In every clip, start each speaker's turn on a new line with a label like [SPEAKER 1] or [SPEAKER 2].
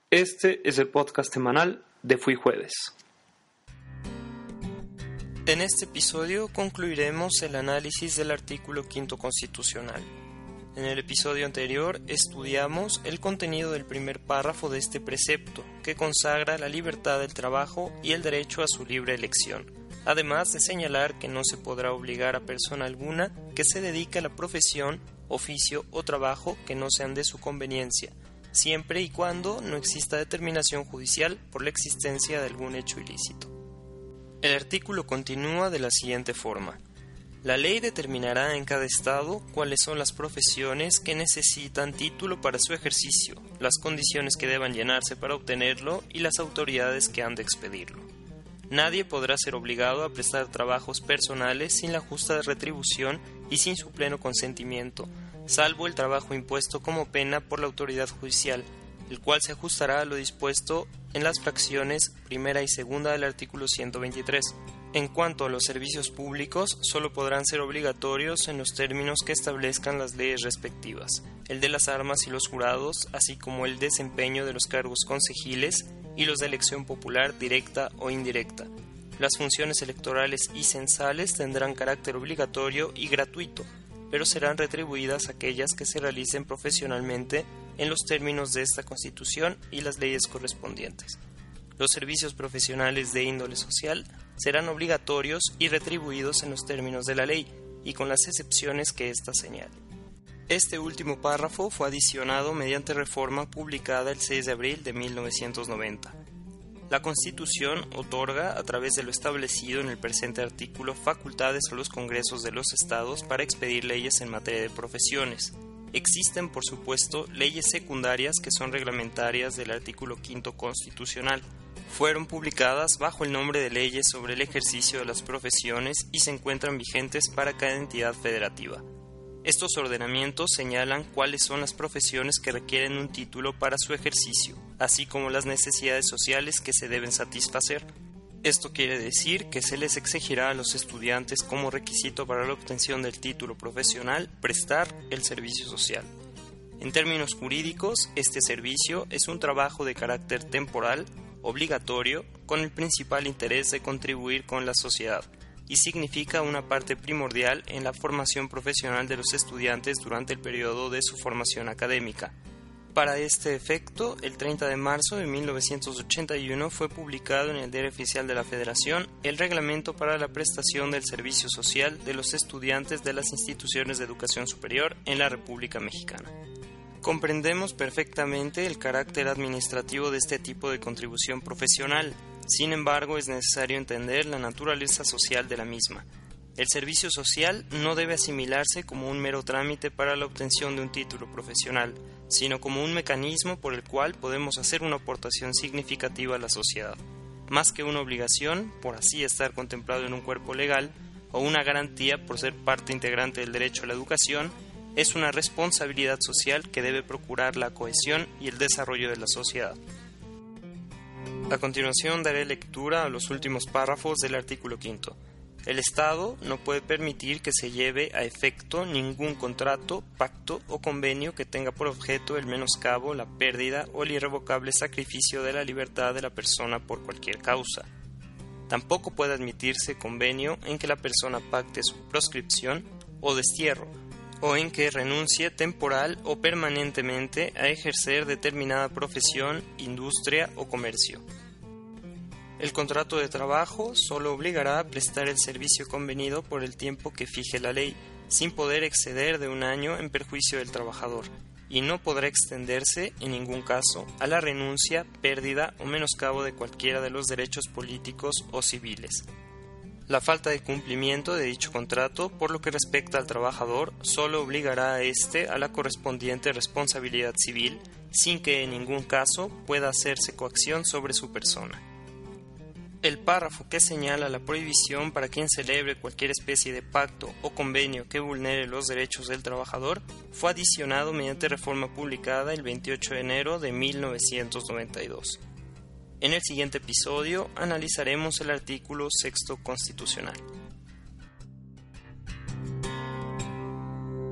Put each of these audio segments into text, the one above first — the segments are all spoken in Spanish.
[SPEAKER 1] Este es el podcast semanal de Fui Jueves.
[SPEAKER 2] En este episodio concluiremos el análisis del artículo 5 constitucional. En el episodio anterior estudiamos el contenido del primer párrafo de este precepto, que consagra la libertad del trabajo y el derecho a su libre elección, además de señalar que no se podrá obligar a persona alguna que se dedique a la profesión, oficio o trabajo que no sean de su conveniencia, siempre y cuando no exista determinación judicial por la existencia de algún hecho ilícito. El artículo continúa de la siguiente forma. La ley determinará en cada estado cuáles son las profesiones que necesitan título para su ejercicio, las condiciones que deban llenarse para obtenerlo y las autoridades que han de expedirlo. Nadie podrá ser obligado a prestar trabajos personales sin la justa retribución y sin su pleno consentimiento, salvo el trabajo impuesto como pena por la autoridad judicial, el cual se ajustará a lo dispuesto en las fracciones primera y segunda del artículo 123. En cuanto a los servicios públicos, solo podrán ser obligatorios en los términos que establezcan las leyes respectivas, el de las armas y los jurados, así como el desempeño de los cargos concejiles y los de elección popular directa o indirecta. Las funciones electorales y censales tendrán carácter obligatorio y gratuito, pero serán retribuidas aquellas que se realicen profesionalmente en los términos de esta Constitución y las leyes correspondientes. Los servicios profesionales de índole social serán obligatorios y retribuidos en los términos de la ley y con las excepciones que ésta señale. Este último párrafo fue adicionado mediante reforma publicada el 6 de abril de 1990. La Constitución otorga, a través de lo establecido en el presente artículo, facultades a los congresos de los estados para expedir leyes en materia de profesiones. Existen, por supuesto, leyes secundarias que son reglamentarias del artículo 5 constitucional. Fueron publicadas bajo el nombre de leyes sobre el ejercicio de las profesiones y se encuentran vigentes para cada entidad federativa. Estos ordenamientos señalan cuáles son las profesiones que requieren un título para su ejercicio, así como las necesidades sociales que se deben satisfacer. Esto quiere decir que se les exigirá a los estudiantes como requisito para la obtención del título profesional prestar el servicio social. En términos jurídicos, este servicio es un trabajo de carácter temporal, obligatorio, con el principal interés de contribuir con la sociedad, y significa una parte primordial en la formación profesional de los estudiantes durante el periodo de su formación académica. Para este efecto, el 30 de marzo de 1981 fue publicado en el Diario Oficial de la Federación el Reglamento para la prestación del servicio social de los estudiantes de las instituciones de educación superior en la República Mexicana. Comprendemos perfectamente el carácter administrativo de este tipo de contribución profesional. Sin embargo, es necesario entender la naturaleza social de la misma. El servicio social no debe asimilarse como un mero trámite para la obtención de un título profesional, sino como un mecanismo por el cual podemos hacer una aportación significativa a la sociedad. Más que una obligación, por así estar contemplado en un cuerpo legal, o una garantía por ser parte integrante del derecho a la educación, es una responsabilidad social que debe procurar la cohesión y el desarrollo de la sociedad. A continuación daré lectura a los últimos párrafos del artículo 5. El Estado no puede permitir que se lleve a efecto ningún contrato, pacto o convenio que tenga por objeto el menoscabo, la pérdida o el irrevocable sacrificio de la libertad de la persona por cualquier causa. Tampoco puede admitirse convenio en que la persona pacte su proscripción o destierro, o en que renuncie temporal o permanentemente a ejercer determinada profesión, industria o comercio. El contrato de trabajo solo obligará a prestar el servicio convenido por el tiempo que fije la ley, sin poder exceder de 1 año en perjuicio del trabajador, y no podrá extenderse, en ningún caso, a la renuncia, pérdida o menoscabo de cualquiera de los derechos políticos o civiles. La falta de cumplimiento de dicho contrato, por lo que respecta al trabajador, solo obligará a éste a la correspondiente responsabilidad civil, sin que en ningún caso pueda hacerse coacción sobre su persona. El párrafo que señala la prohibición para quien celebre cualquier especie de pacto o convenio que vulnere los derechos del trabajador fue adicionado mediante reforma publicada el 28 de enero de 1992. En el siguiente episodio analizaremos el artículo 6 constitucional.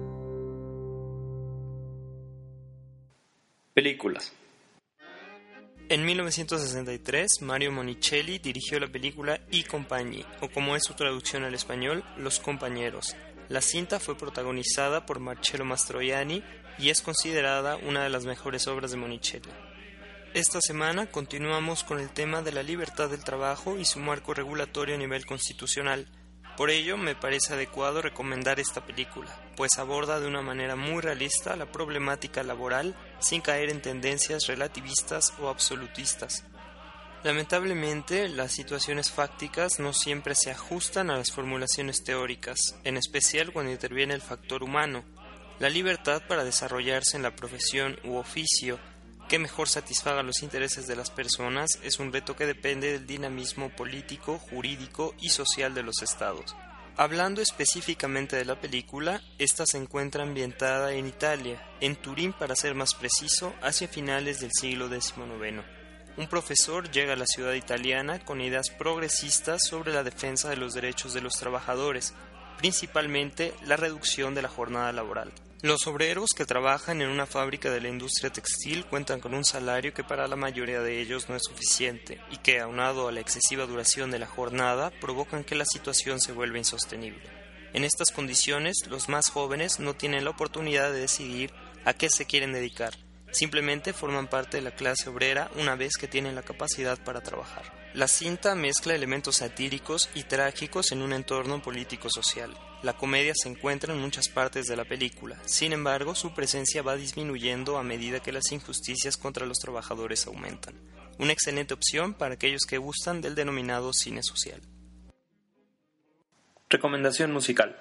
[SPEAKER 1] Películas.
[SPEAKER 2] En 1963, Mario Monicelli dirigió la película I Compagni, o como es su traducción al español, Los Compañeros. La cinta fue protagonizada por Marcello Mastroianni y es considerada una de las mejores obras de Monicelli. Esta semana continuamos con el tema de la libertad del trabajo y su marco regulatorio a nivel constitucional. Por ello, me parece adecuado recomendar esta película, pues aborda de una manera muy realista la problemática laboral sin caer en tendencias relativistas o absolutistas. Lamentablemente, las situaciones fácticas no siempre se ajustan a las formulaciones teóricas, en especial cuando interviene el factor humano. La libertad para desarrollarse en la profesión u oficio que mejor satisfaga los intereses de las personas es un reto que depende del dinamismo político, jurídico y social de los estados. Hablando específicamente de la película, esta se encuentra ambientada en Italia, en Turín para ser más preciso, hacia finales del siglo XIX. Un profesor llega a la ciudad italiana con ideas progresistas sobre la defensa de los derechos de los trabajadores, principalmente la reducción de la jornada laboral. Los obreros que trabajan en una fábrica de la industria textil cuentan con un salario que para la mayoría de ellos no es suficiente y que, aunado a la excesiva duración de la jornada, provocan que la situación se vuelva insostenible. En estas condiciones, los más jóvenes no tienen la oportunidad de decidir a qué se quieren dedicar, simplemente forman parte de la clase obrera una vez que tienen la capacidad para trabajar. La cinta mezcla elementos satíricos y trágicos en un entorno político-social. La comedia se encuentra en muchas partes de la película, sin embargo, su presencia va disminuyendo a medida que las injusticias contra los trabajadores aumentan. Una excelente opción para aquellos que gustan del denominado cine social.
[SPEAKER 1] Recomendación musical.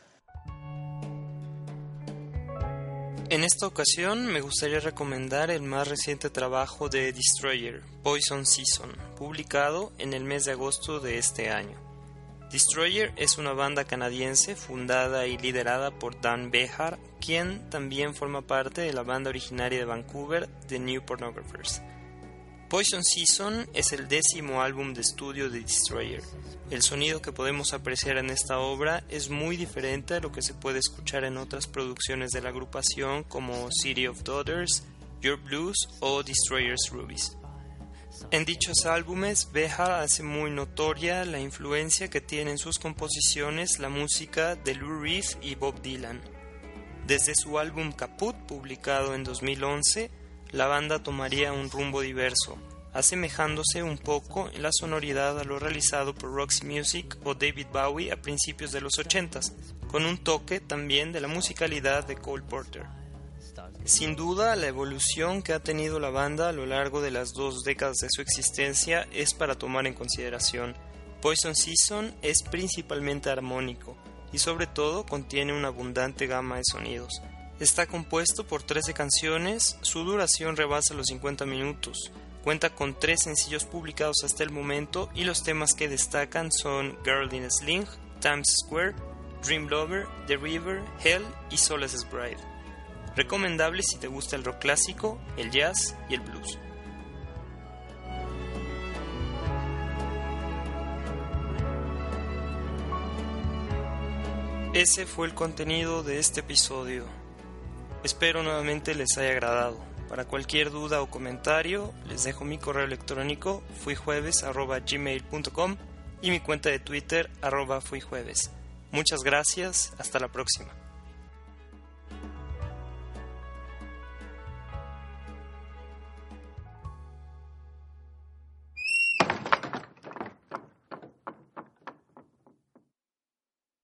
[SPEAKER 2] En esta ocasión me gustaría recomendar el más reciente trabajo de Destroyer, Poison Season, publicado en el mes de agosto de este año. Destroyer es una banda canadiense fundada y liderada por Dan Behar, quien también forma parte de la banda originaria de Vancouver, The New Pornographers. Poison Season es el 10º álbum de estudio de Destroyer. El sonido que podemos apreciar en esta obra es muy diferente a lo que se puede escuchar en otras producciones de la agrupación como City of Daughters, Your Blues o Destroyer's Rubies. En dichos álbumes, Behar hace muy notoria la influencia que tiene en sus composiciones la música de Lou Reed y Bob Dylan. Desde su álbum Caput, publicado en 2011, la banda tomaría un rumbo diverso, asemejándose un poco en la sonoridad a lo realizado por Roxy Music o David Bowie a principios de los 80s, con un toque también de la musicalidad de Cole Porter. Sin duda, la evolución que ha tenido la banda a lo largo de las 2 décadas de su existencia es para tomar en consideración. Poison Season es principalmente armónico y sobre todo contiene una abundante gama de sonidos. Está compuesto por 13 canciones, su duración rebasa los 50 minutos. Cuenta con 3 sencillos publicados hasta el momento y los temas que destacan son Girl in a Sling, Times Square, Dream Lover, The River, Hell y Solace's Bride. Recomendable si te gusta el rock clásico, el jazz y el blues. Ese fue el contenido de este episodio. Espero nuevamente les haya agradado. Para cualquier duda o comentario, les dejo mi correo electrónico fuijueves@gmail.com y mi cuenta de Twitter @fuijueves. Muchas gracias, hasta la próxima.